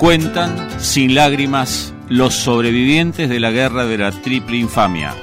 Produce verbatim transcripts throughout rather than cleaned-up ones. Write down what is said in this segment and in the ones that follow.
Cuentan, sin lágrimas, los sobrevivientes de la guerra de la Triple Infamia.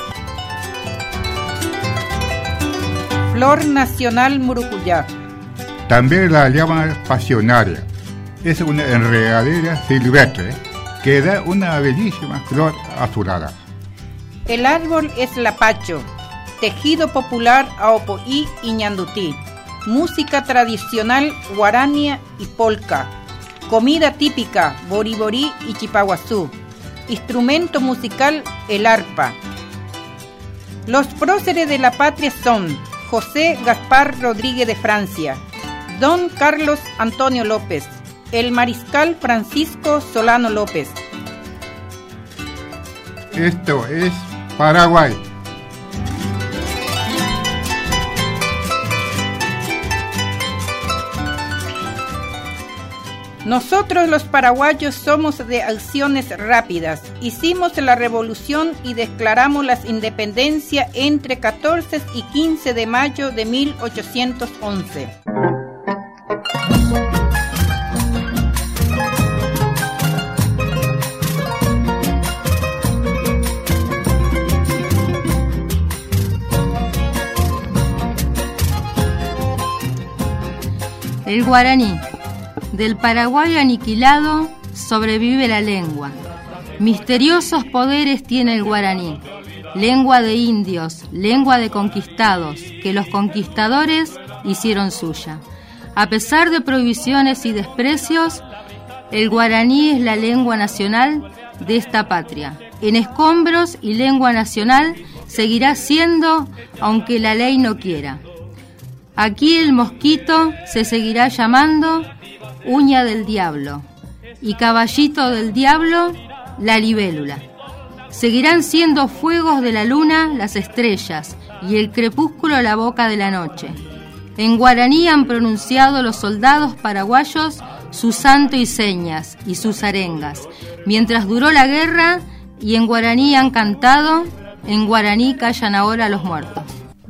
Flor nacional Murucuyá. También la llaman pasionaria. Es una enredadera silvestre que da una bellísima flor azulada. El árbol es lapacho, tejido popular aopoí y ñandutí, música tradicional guarania y polca, comida típica boriborí y chipaguazú, instrumento musical el arpa. Los próceres de la patria son José Gaspar Rodríguez de Francia, Don Carlos Antonio López, el mariscal Francisco Solano López. Esto es Paraguay. Nosotros los paraguayos somos de acciones rápidas. Hicimos la revolución y declaramos la independencia entre catorce y quince de mayo de mil ochocientos once. El guaraní. Del Paraguay aniquilado sobrevive la lengua. Misteriosos poderes tiene el guaraní. Lengua de indios, lengua de conquistados, que los conquistadores hicieron suya. A pesar de prohibiciones y desprecios, el guaraní es la lengua nacional de esta patria. En escombros y lengua nacional seguirá siendo, aunque la ley no quiera. Aquí el mosquito se seguirá llamando uña del diablo y caballito del diablo la libélula. Seguirán siendo fuegos de la luna las estrellas y el crepúsculo la boca de la noche. En guaraní han pronunciado los soldados paraguayos su santo y señas y sus arengas, mientras duró la guerra, y en guaraní han cantado, en guaraní callan ahora los muertos.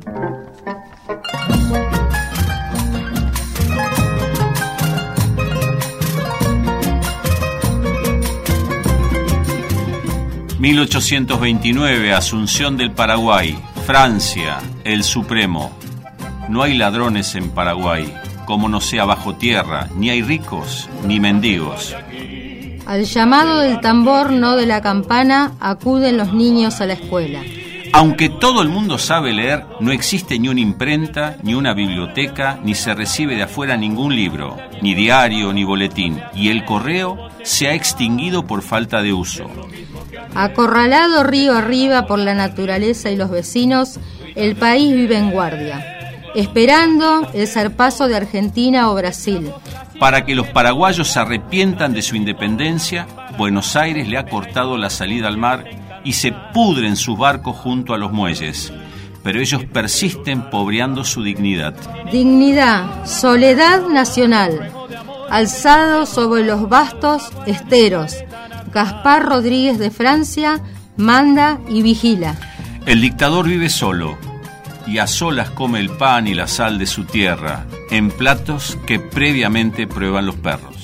mil ochocientos veintinueve, Asunción del Paraguay, Francia, el Supremo. No hay ladrones en Paraguay, como no sea bajo tierra, ni hay ricos ni mendigos. Al llamado del tambor, no de la campana, acuden los niños a la escuela. Aunque todo el mundo sabe leer, no existe ni una imprenta, ni una biblioteca, ni se recibe de afuera ningún libro, ni diario, ni boletín, y el correo se ha extinguido por falta de uso. Acorralado río arriba por la naturaleza y los vecinos, el país vive en guardia, esperando el zarpazo de Argentina o Brasil. Para que los paraguayos se arrepientan de su independencia, Buenos Aires le ha cortado la salida al mar y se pudren sus barcos junto a los muelles. Pero ellos persisten pobreando su dignidad. Dignidad, soledad nacional, alzado sobre los vastos esteros. Gaspar Rodríguez de Francia manda y vigila. El dictador vive solo y a solas come el pan y la sal de su tierra en platos que previamente prueban los perros.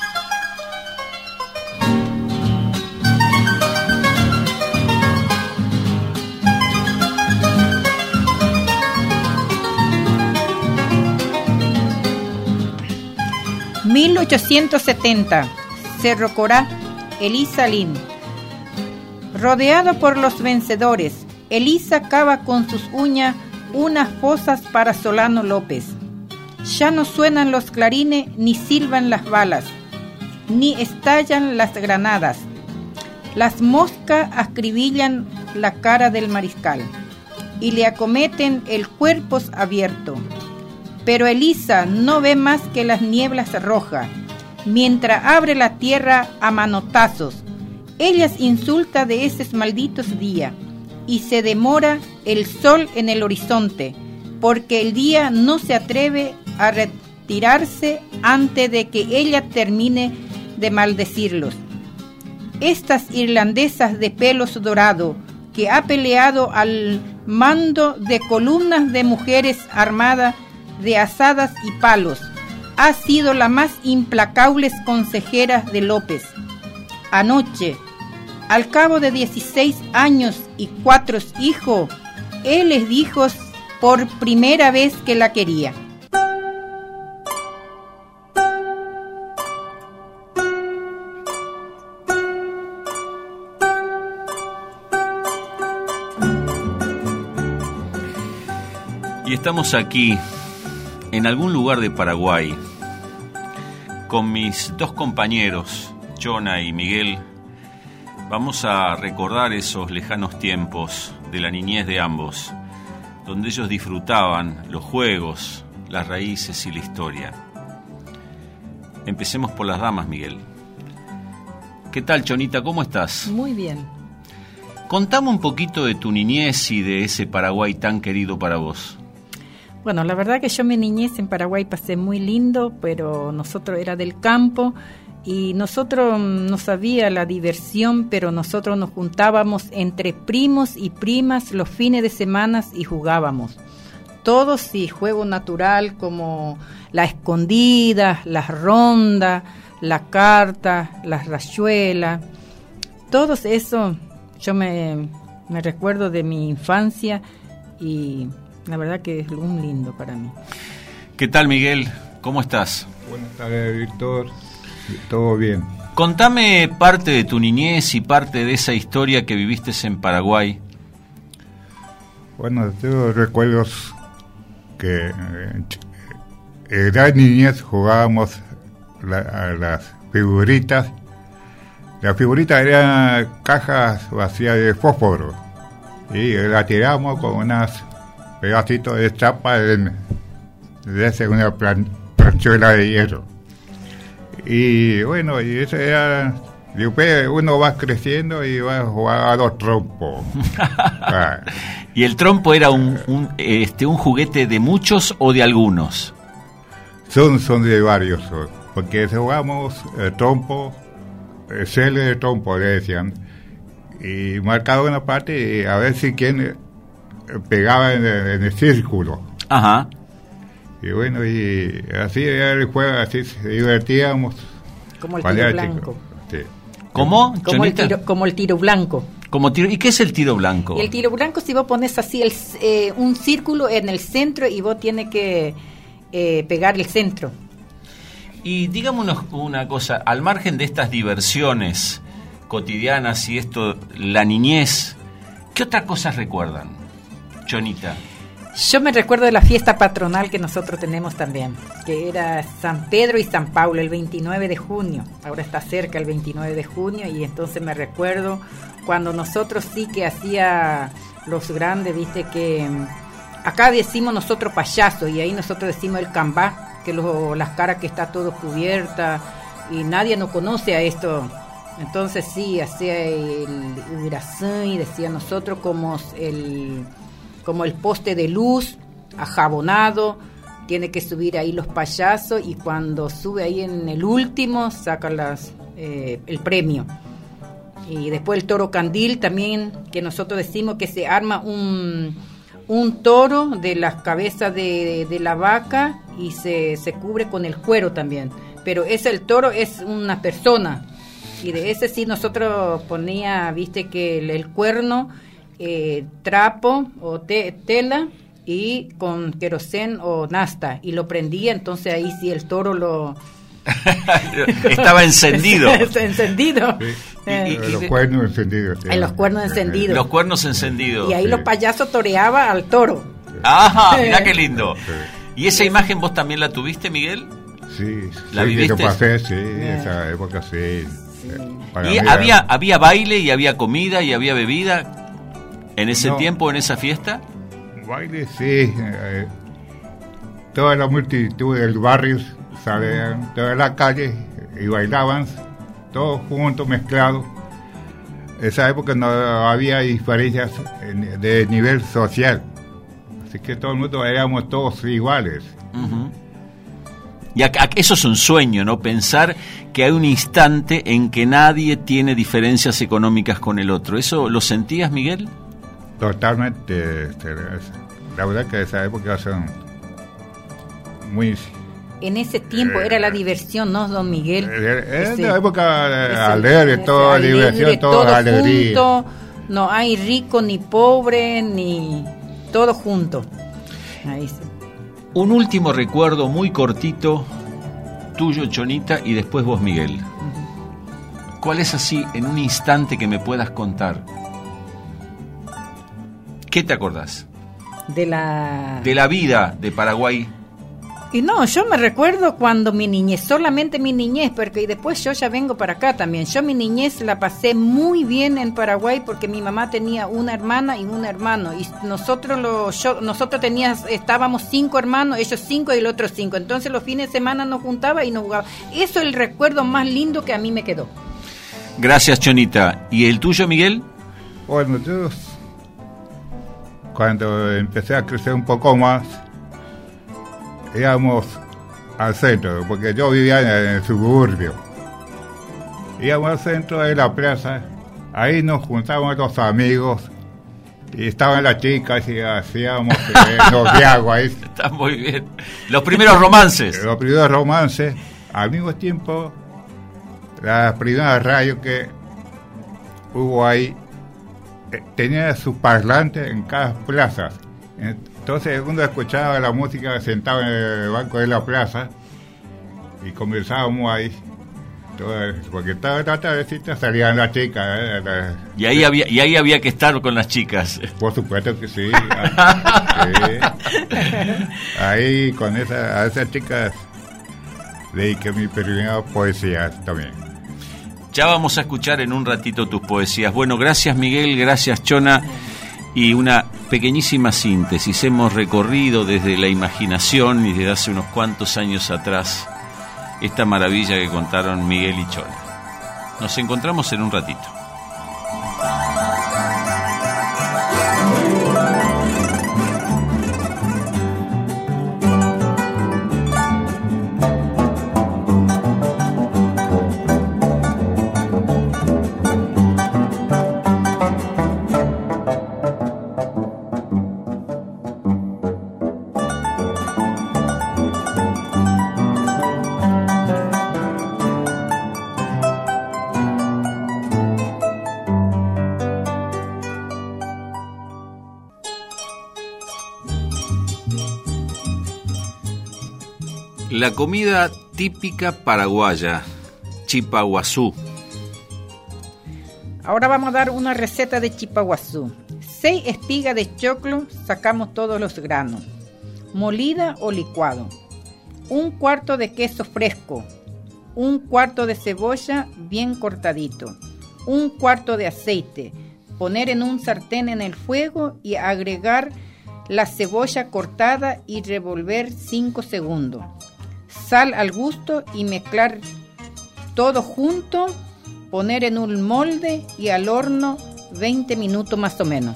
mil ochocientos setenta, Cerro Corá, Elisa Lin. Rodeado por los vencedores, Elisa cava con sus uñas unas fosas para Solano López. Ya no suenan los clarines, ni silban las balas, ni estallan las granadas. Las moscas acribillan la cara del mariscal y le acometen el cuerpo abierto. Pero Elisa no ve más que las nieblas rojas, mientras abre la tierra a manotazos. Ella insulta de esos malditos días, y se demora el sol en el horizonte, porque el día no se atreve a retirarse antes de que ella termine de maldecirlos. Estas irlandesas de pelos dorados, que ha peleado al mando de columnas de mujeres armadas de azadas y palos, ha sido la más implacable consejera de López. Anoche, al cabo de dieciséis años y cuatro hijos, él les dijo por primera vez que la quería. Y estamos aquí, en algún lugar de Paraguay, con mis dos compañeros, Chona y Miguel. Vamos a recordar esos lejanos tiempos de la niñez de ambos, donde ellos disfrutaban los juegos, las raíces y la historia. Empecemos por las damas, Miguel. ¿Qué tal, Chonita? ¿Cómo estás? Muy bien. Contame un poquito de tu niñez y de ese Paraguay tan querido para vos. Bueno, la verdad que yo mi niñez en Paraguay pasé muy lindo, pero nosotros era del campo y nosotros no sabía la diversión, pero nosotros nos juntábamos entre primos y primas los fines de semana y jugábamos. Todos sí, juego natural como la escondida, las rondas, la carta, las rayuelas, todo eso yo me, me recuerdo de mi infancia y la verdad que es un lindo para mí. ¿Qué tal, Miguel? ¿Cómo estás? Buenas tardes, Víctor. Todo bien. Contame parte de tu niñez y parte de esa historia que viviste en Paraguay. Bueno, tengo recuerdos que en la niñez jugábamos la, a las figuritas. Las figuritas eran cajas vacías de fósforo y la tiramos con unas pedacitos de chapa de, de una plan, planchuela de hierro. Y bueno, y eso era. Después uno va creciendo y va a jugar a los trompos. Ah. ¿Y el trompo era un, un, este, un juguete de muchos o de algunos? Son, son de varios, porque jugamos el trompo, el cele de trompo, le decían, y marcaba una parte y a ver si quién pegaba en el, en el círculo. Ajá. Y bueno, y así era el juego, así se divertíamos. Como el tiro blanco. Sí. ¿Cómo? Como el, tiro, como el tiro blanco. Como tiro, ¿y qué es el tiro blanco? Y el tiro blanco, si vos pones así el, eh, un círculo en el centro y vos tienes que eh, pegar el centro. Y digámonos una cosa, al margen de estas diversiones cotidianas y esto, la niñez, ¿qué otras cosas recuerdan, Chonita? Yo me recuerdo de la fiesta patronal que nosotros tenemos también, que era San Pedro y San Pablo, el veintinueve de junio. Ahora está cerca el veintinueve de junio y entonces me recuerdo cuando nosotros sí que hacía los grandes, viste que acá decimos nosotros payaso y ahí nosotros decimos el cambá, que lo, las caras que está todo cubierta y nadie nos conoce a esto. Entonces sí, hacía el urazán y decía nosotros como el... como el poste de luz, ajabonado, tiene que subir ahí los payasos y cuando sube ahí en el último saca las, eh, el premio. Y después el toro candil también, que nosotros decimos que se arma un, un toro de las cabezas de, de la vaca y se, se cubre con el cuero también. Pero ese el toro es una persona y de ese sí nosotros ponía, viste que el, el cuerno... Eh, trapo o te, tela y con querosén o nafta y lo prendía, entonces ahí sí el toro lo estaba encendido encendido sí. eh, y, y, los cuernos encendidos sí. En los cuernos encendidos los cuernos encendidos y ahí sí. Los payasos toreaba al toro. Ajá, mirá qué lindo. Sí. ¿Y esa imagen vos también la tuviste, Miguel? Sí, ¿la sí, viviste? Que lo pasé, sí, eh. esa época sí, sí. ¿Y había, había baile y había comida y había bebida en ese no. tiempo, en esa fiesta? Baile, sí. Eh, toda la multitud del barrio salían toda la calle y bailaban, todos juntos, mezclados. Esa época no había diferencias de nivel social, así que todo el mundo éramos todos iguales. Uh-huh. Y acá, eso es un sueño, ¿no? Pensar que hay un instante en que nadie tiene diferencias económicas con el otro. ¿Eso lo sentías, Miguel? Totalmente. La verdad que esa época son muy en ese tiempo era la diversión, ¿no, don Miguel? En Ese- la época ese- alegre, ese todo alegre, diversión, todo todo alegría. junto, no hay rico ni pobre, ni todo junto. Ahí sí. Un último recuerdo muy cortito, tuyo, Chonita, y después vos, Miguel. ¿Cuál es así, en un instante que me puedas contar? ¿Qué te acordás? De la... De la vida de Paraguay. Y no, yo me recuerdo cuando mi niñez, solamente mi niñez, porque después yo ya vengo para acá también. Yo mi niñez la pasé muy bien en Paraguay porque mi mamá tenía una hermana y un hermano. Y nosotros lo, yo, nosotros teníamos, estábamos cinco hermanos, ellos cinco y el otro cinco. Entonces los fines de semana nos juntaba y nos jugaba. Eso es el recuerdo más lindo que a mí me quedó. Gracias, Chonita. ¿Y el tuyo, Miguel? Bueno, yo cuando empecé a crecer un poco más, íbamos al centro, porque yo vivía en el suburbio. Íbamos al centro de la plaza, ahí nos juntábamos los amigos, y estaban las chicas y hacíamos eh, noviazgo ahí. Está muy bien. Los primeros romances. Los primeros romances, al mismo tiempo, las primeras radios que hubo ahí, eh, tenía sus parlantes en cada plaza. Entonces uno escuchaba la música sentado en el banco de la plaza y conversábamos ahí. Todo, porque toda la tardecita salían las chicas. Eh, la, Y ahí había, y ahí había que estar con las chicas. por supuesto que sí. Sí. Ahí con esa, a esas chicas dediqué mi primera poesía también. Ya vamos a escuchar en un ratito tus poesías. Bueno, gracias, Miguel, gracias, Chona. Y una pequeñísima síntesis. Hemos recorrido desde la imaginación y desde hace unos cuantos años atrás esta maravilla que contaron Miguel y Chona. Nos encontramos en un ratito. La comida típica paraguaya, chipaguazú. Ahora vamos a dar una receta de chipaguazú. Seis espigas de choclo, sacamos todos los granos. Molida o licuado. Un cuarto de queso fresco. Un cuarto de cebolla bien cortadito. Un cuarto de aceite. Poner en un sartén en el fuego y agregar la cebolla cortada y revolver cinco segundos. Sal al gusto y mezclar todo junto, poner en un molde y al horno veinte minutos más o menos.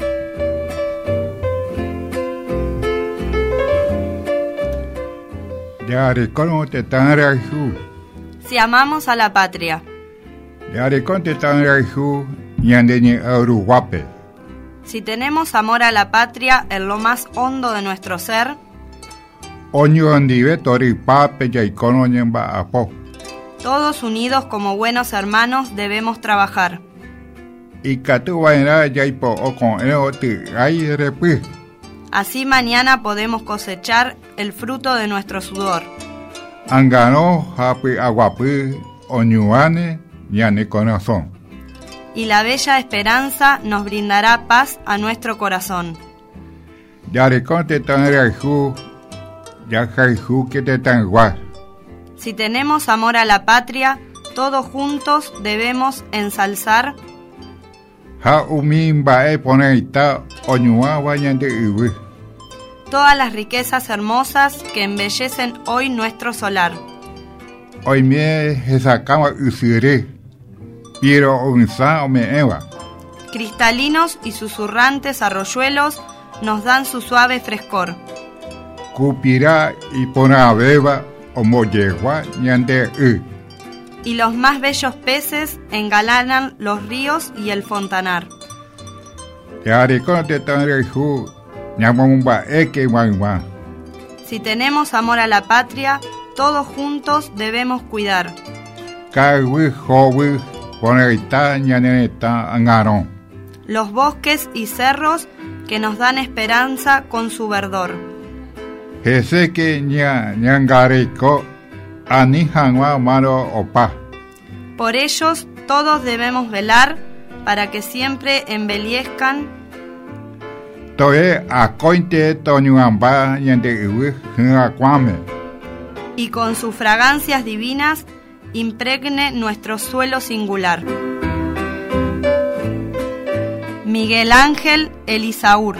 Yaricón te tanrajú, Si amamos a la patria, yaricón te tanrajú, ñandeñe aruguape. si tenemos amor a la patria en lo más hondo de nuestro ser, Oño andive tori pape yaikono ñemba apo. todos unidos como buenos hermanos debemos trabajar. Y catu vaina yaipo o con eoti ay repi. Así mañana podemos cosechar el fruto de nuestro sudor. Angano hapi aguapi oñuane ñane corazón. Y la bella esperanza nos brindará paz a nuestro corazón. Yaricón te tanrajú, yajajú que te tangua. Si tenemos amor a la patria, todos juntos debemos ensalzar Ha umimba e poneita oñua vañande iwi. todas las riquezas hermosas que embellecen hoy nuestro solar. Hoy me esa cama usiré, pero un sa me eva. Cristalinos y susurrantes arroyuelos nos dan su suave frescor. Cupirá y pona beba o moyegua ñande u. Y los más bellos peces engalanan los ríos y el fontanar. Yaricón te tanrajú, ñamumba eke guangua. Si tenemos amor a la patria, todos juntos debemos cuidar los bosques y cerros que nos dan esperanza con su verdor. Por ellos todos debemos velar para que siempre embellezcan y con sus fragancias divinas impregne nuestro suelo singular. Miguel Ángel Elisaur.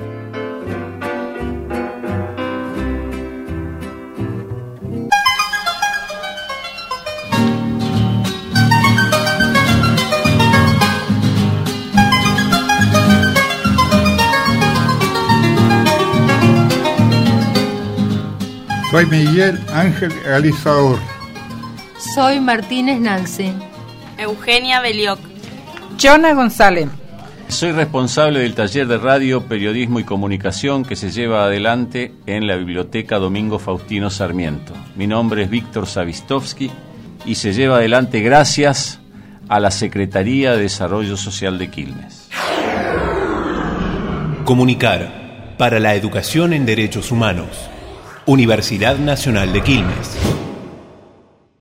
Soy Miguel Ángel Elisaur. Soy Martínez Nancy. Eugenia Belioc. Jona González. Soy responsable del taller de radio, periodismo y comunicación que se lleva adelante en la Biblioteca Domingo Faustino Sarmiento. Mi nombre es Víctor Savistovsky y se lleva adelante gracias a la Secretaría de Desarrollo Social de Quilmes. Comunicar para la educación en derechos humanos. Universidad Nacional de Quilmes.